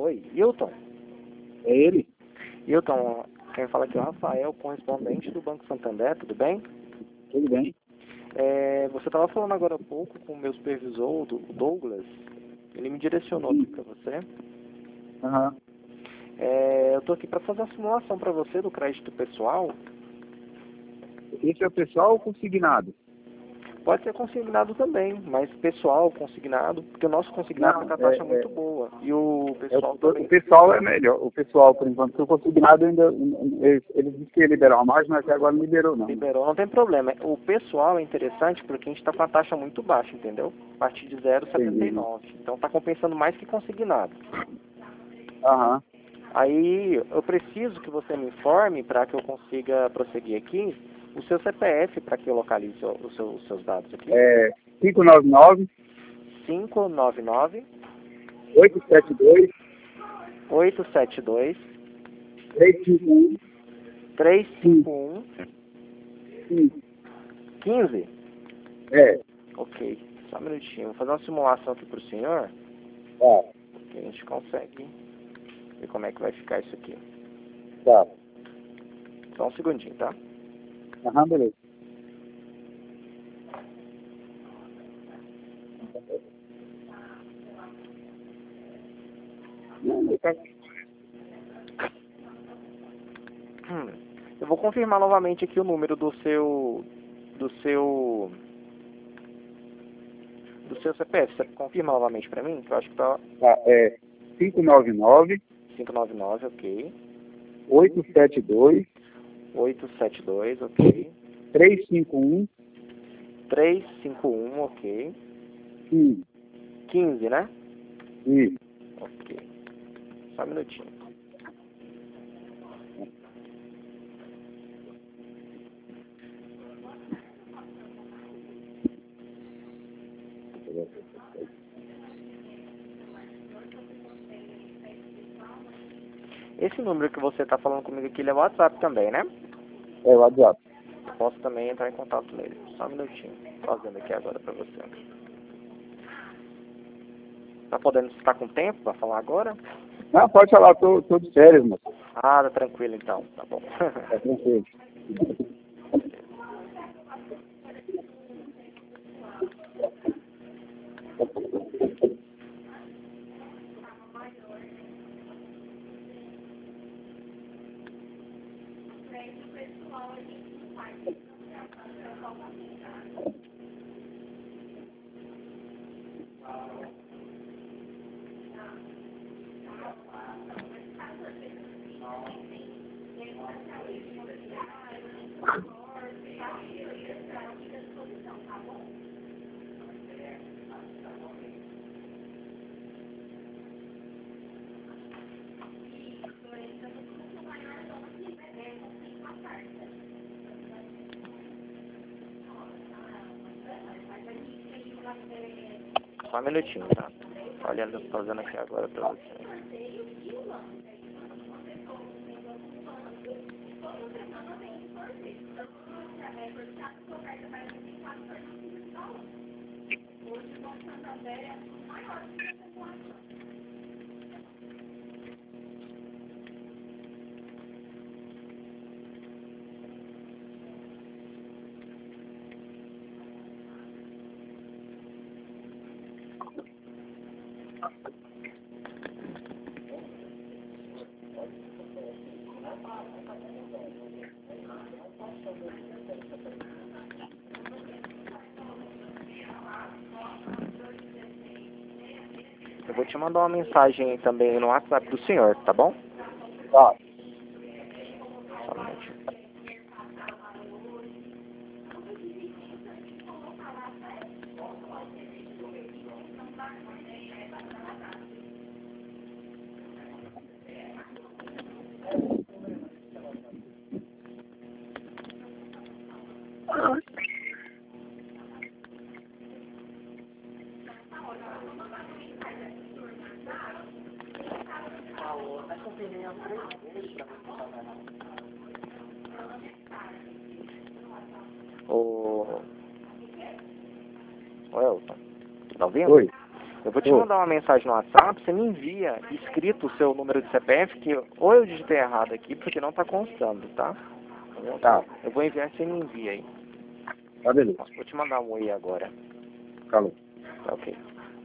Oi, Hilton. É ele? Hilton, quem fala aqui é o Rafael, correspondente do Banco Santander, tudo bem? Tudo bem? Você estava falando agora há pouco com o meu supervisor, o Douglas. Ele me direcionou aqui para você. Aham. Eu estou aqui para fazer uma simulação para você do crédito pessoal. Esse é o pessoal ou consignado? Pode ser consignado também, mas pessoal, consignado, porque o nosso consignado Não, está com a taxa muito boa. E o pessoal também. O pessoal é melhor. O pessoal, por enquanto, porque o consignado ainda. Eles disseram que ia liberar uma margem, mas até agora não liberou, não. Liberou, não tem problema. O pessoal é interessante porque a gente está com a taxa muito baixa, entendeu? A partir de 0,79. Então está compensando mais que consignado. Aham. Aí eu preciso que você me informe, para que eu consiga prosseguir aqui, o seu CPF para que eu localize os seus dados aqui. 599 599 872 872 351 351 5. 15. É. Ok, só um minutinho. Vou fazer uma simulação aqui para o senhor, Tá. que a gente consegue ver como é que vai ficar isso aqui. Tá. Só um segundinho, tá? Aham, beleza. Eu vou confirmar novamente aqui o número do seu CPF. Você confirma novamente para mim? Que eu acho que tá Tá, 599 599, ok. 872 872, ok. 351 351, ok. 15. 15, né? Isso. Ok. Só um minutinho. Esse número que você está falando comigo aqui, ele é WhatsApp também, né? É o WhatsApp. Eu posso também entrar em contato nele. Só um minutinho. Fazendo aqui agora para você. Tá podendo estar com tempo para falar agora? Não, pode falar, tô de férias, moço. Ah, tá tranquilo então. Tá bom. Tá tranquilo. Só um minutinho, tá? Olhando, fazendo aqui agora para você. Eu vou te mandar uma mensagem também no WhatsApp do senhor, tá bom? Tá. Só um minutinho. Ô Elton, tá ouvindo? Oi. Eu vou te mandar uma mensagem no WhatsApp, você me envia escrito o seu número de CPF, que ou eu digitei errado aqui, porque não está constando, tá? Tá. Eu vou enviar, você me envia aí. Tá, beleza. Vou te mandar um oi agora. Falou. Tá ok.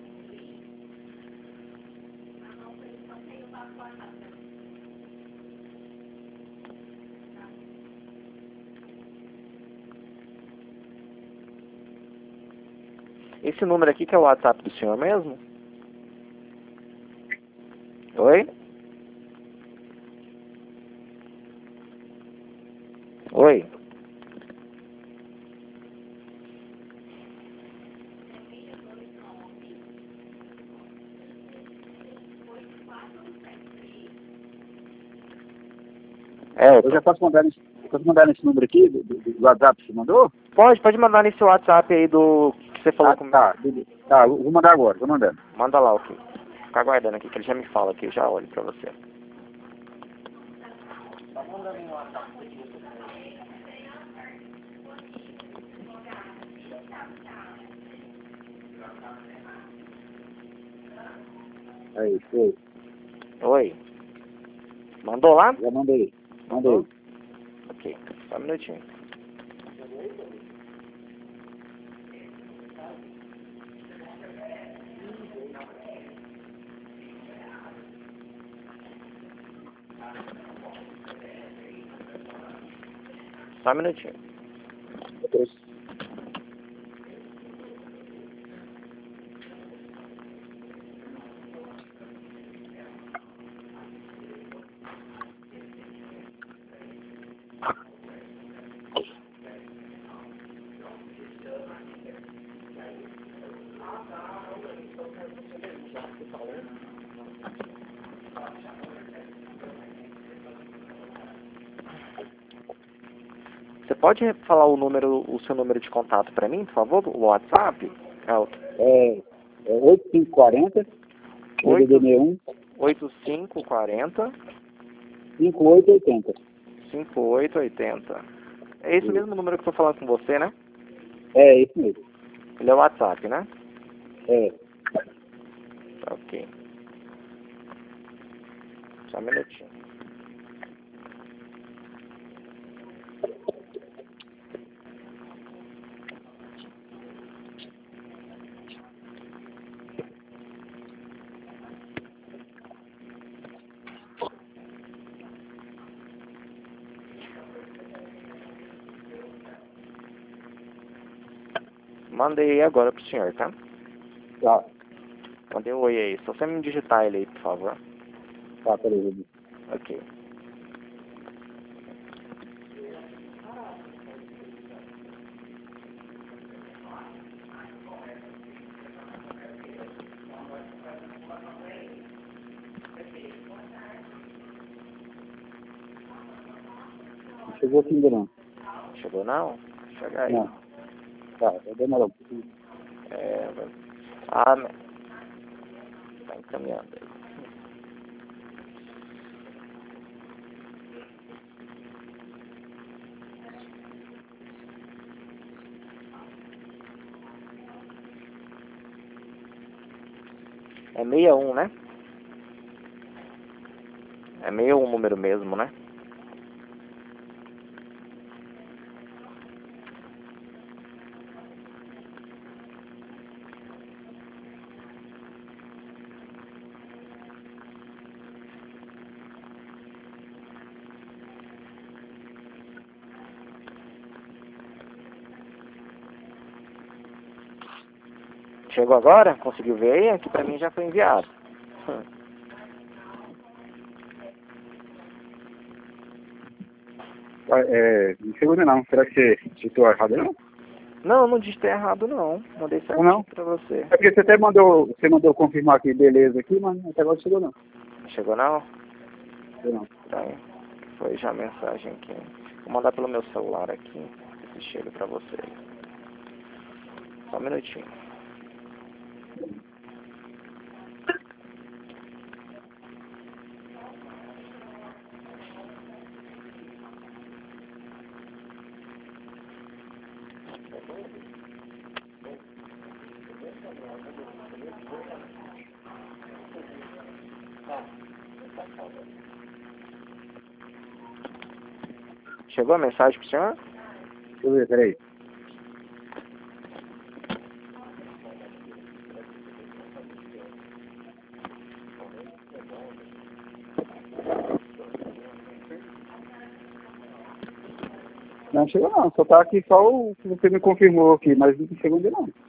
Esse número aqui que é o WhatsApp do senhor mesmo? Oi? Oi? Eu já posso mandar nesse número aqui, do WhatsApp que você mandou? Pode mandar nesse WhatsApp aí do que você falou comigo. Tá, beleza. Tá, vou mandar agora, tô mandando. Manda lá, ok. Fica aguardando aqui, que ele já me fala aqui, eu já olho pra você. Aí, foi. Oi? Mandou lá? Já mandei. Mandei. Ok, só um minutinho. Só um minutinho. Você pode falar o seu número de contato para mim, por favor? O WhatsApp? É 8540, DDD61, 8540 5880. 5880. É esse mesmo número que eu tô falando com você, né? É, isso mesmo. Ele é o WhatsApp, né? É. Ok. Só um minutinho. Mandei agora pro senhor, tá? Tá. Mandei um oi aí. Só você me digitar ele aí, por favor. Tá, peraí. Ok. Não chegou aqui ainda não. Chegou não? Chega aí. Não. Tá, vai demorar um pouquinho. Tá encaminhando aí. É 61, né? É 61 o número mesmo, né? Chegou agora? Conseguiu ver aí? Aqui pra mim já foi enviado. Não chegou ainda não. Será que você digitou errado não? Não, não digitei errado não. Mandei certinho Não? pra você. É porque você mandou confirmar aqui, beleza, aqui, mas até agora chegou não. Chegou não? Chegou não. Tá aí. Foi já a mensagem aqui. Vou mandar pelo meu celular aqui. Se chega pra você. Só um minutinho. Chegou a mensagem pro senhor? Deixa eu ver, peraí. Não chegou não, só tá aqui só o que você me confirmou aqui, mas não chegou ainda não.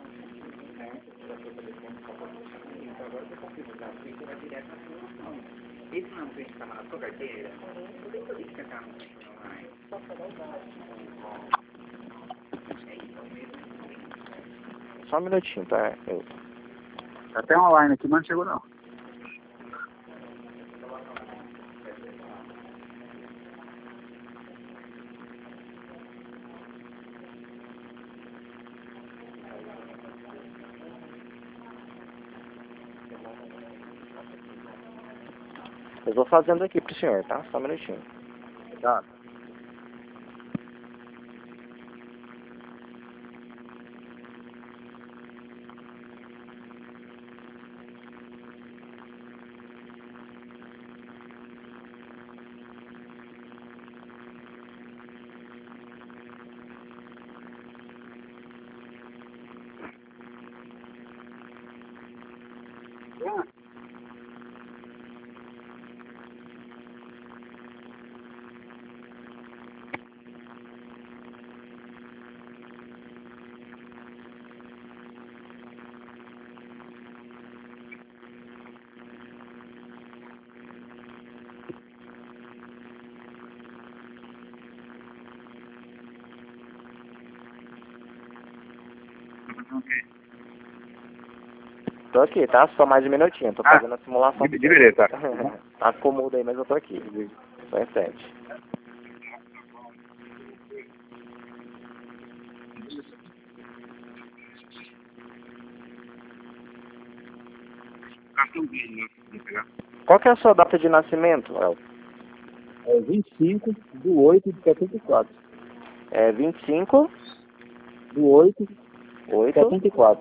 Só um minutinho, tá? Tá até online aqui, mas não chegou não. Eu vou fazendo aqui pro senhor, tá? Só um minutinho. Tá. Tô aqui, tá? Só mais um minutinho. Tô fazendo a simulação. De beleza, tá. Tá ficou mudo aí, mas eu tô aqui. Só em 7. Qual que é a sua data de nascimento, Elton? É 25/8/74. É 25, Do 8, 8, 74.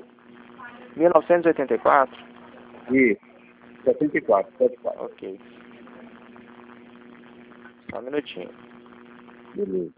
1984? Isso. 74, 74. Ok. Só um minutinho. Beleza.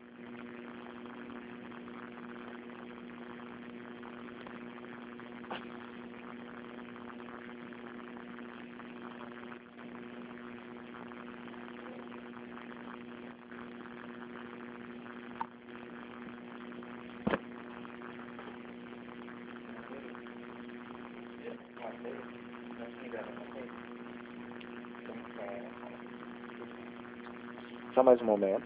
Só mais um momento.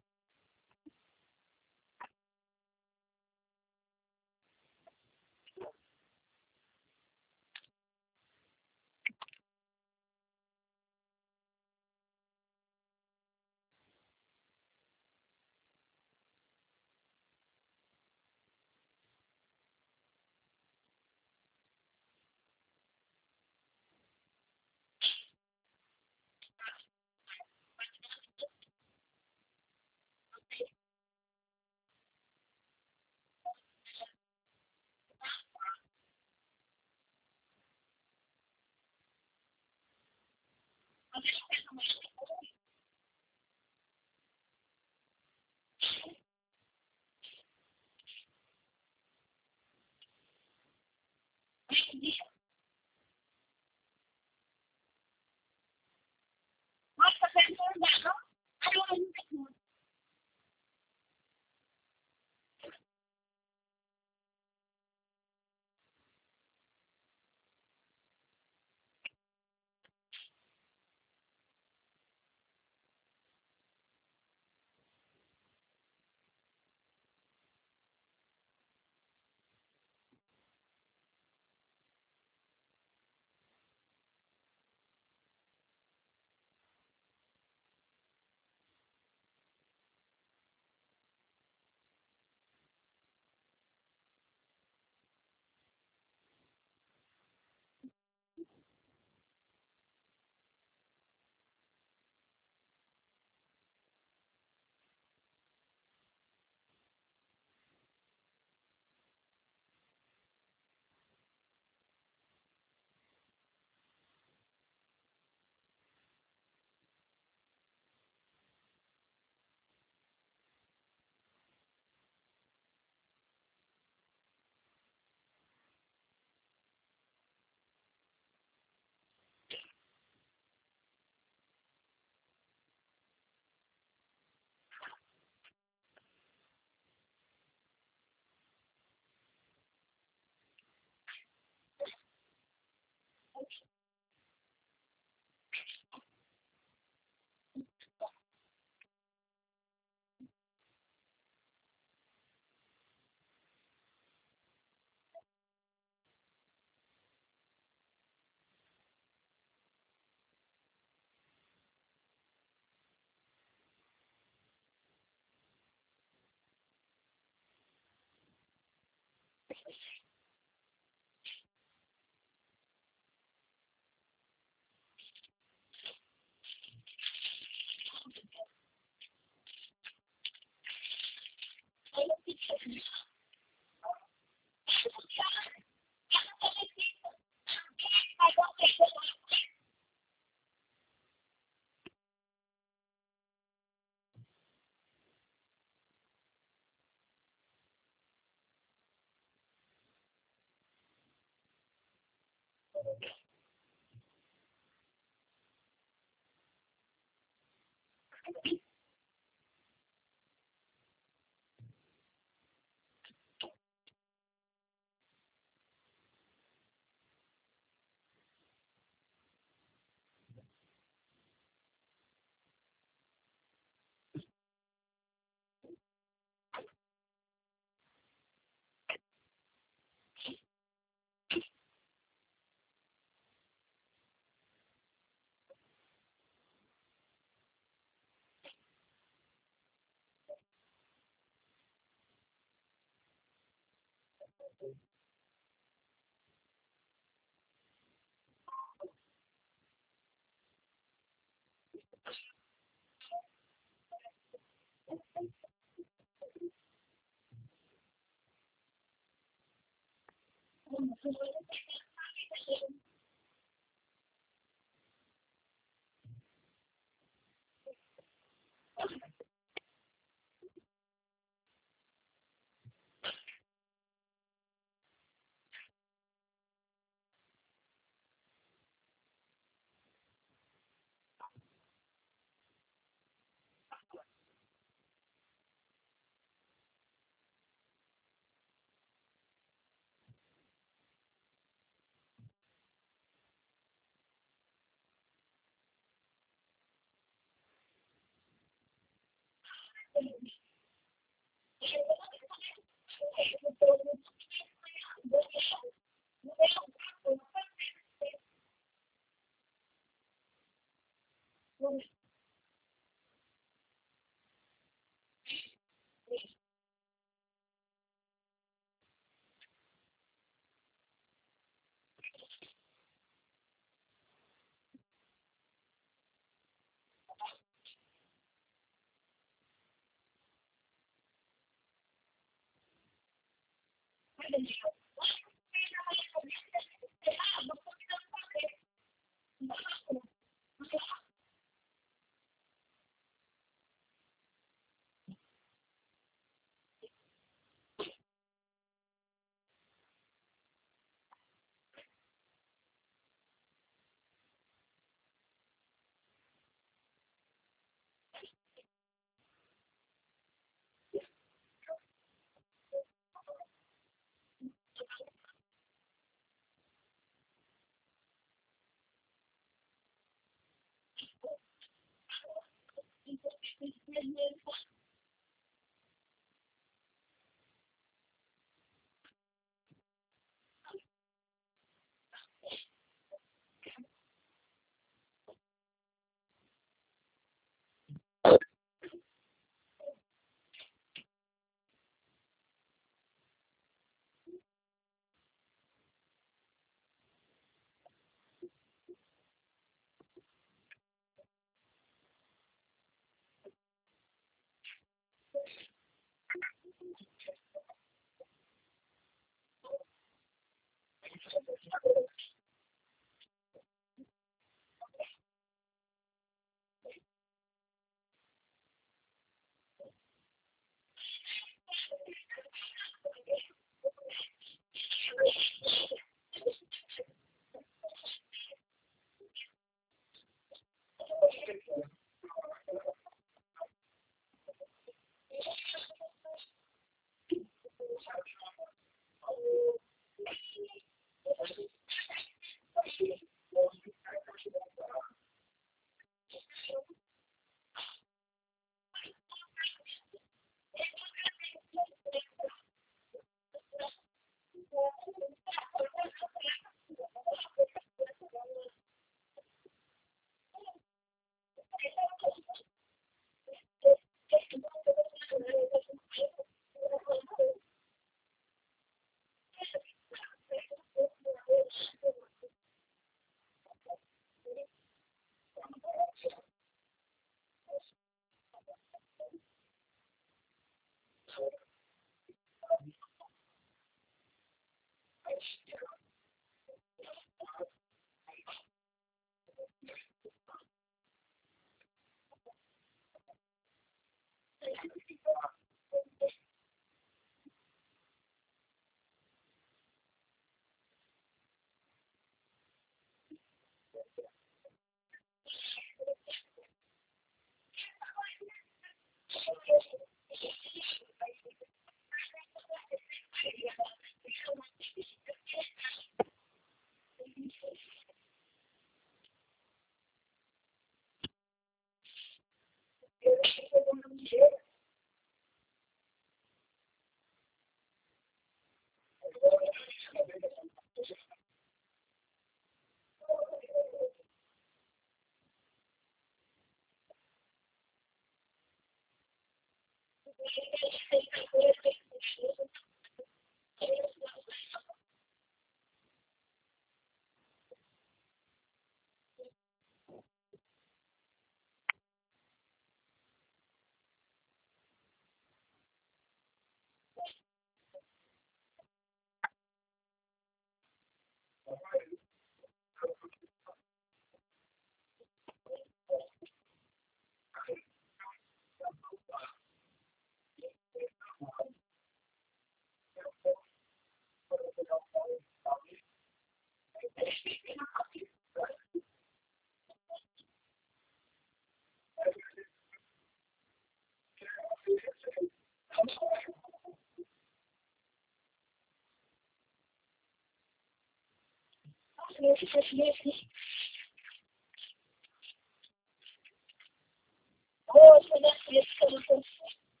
हो, सगळ्यात best करू शकतो.